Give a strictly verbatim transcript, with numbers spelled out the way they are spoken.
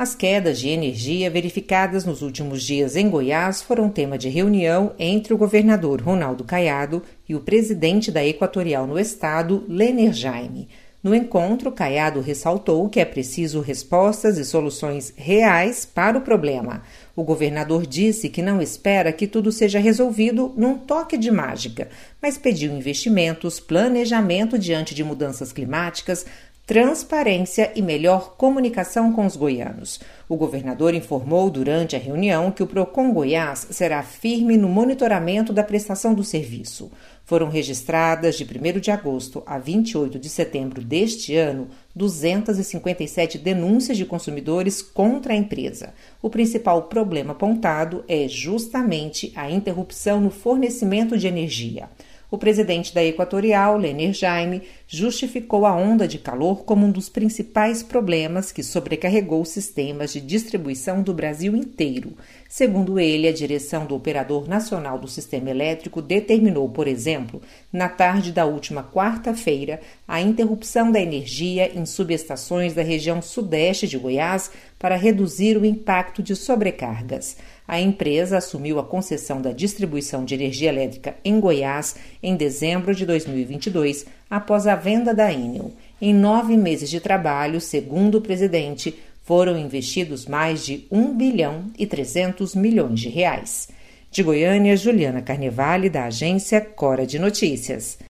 As quedas de energia verificadas nos últimos dias em Goiás foram tema de reunião entre o governador Ronaldo Caiado e o presidente da Equatorial no estado, Lener Jaime. No encontro, Caiado ressaltou que é preciso respostas e soluções reais para o problema. O governador disse que não espera que tudo seja resolvido num toque de mágica, mas pediu investimentos, planejamento diante de mudanças climáticas, transparência e melhor comunicação com os goianos. O governador informou durante a reunião que o Procon Goiás será firme no monitoramento da prestação do serviço. Foram registradas de primeiro de agosto a vinte e oito de setembro deste ano duzentas e cinquenta e sete denúncias de consumidores contra a empresa. O principal problema apontado é justamente a interrupção no fornecimento de energia. O presidente da Equatorial, Lener Jaime, justificou a onda de calor como um dos principais problemas que sobrecarregou os sistemas de distribuição do Brasil inteiro. Segundo ele, a direção do Operador Nacional do Sistema Elétrico determinou, por exemplo, na tarde da última quarta-feira, a interrupção da energia em subestações da região sudeste de Goiás para reduzir o impacto de sobrecargas. A empresa assumiu a concessão da distribuição de energia elétrica em Goiás em dezembro de dois mil e vinte e dois, após a venda da Enel. Em nove meses de trabalho, segundo o presidente, foram investidos mais de um bilhão e trezentos milhões de reais. De Goiânia, Juliana Carnevale, da agência Cora de Notícias.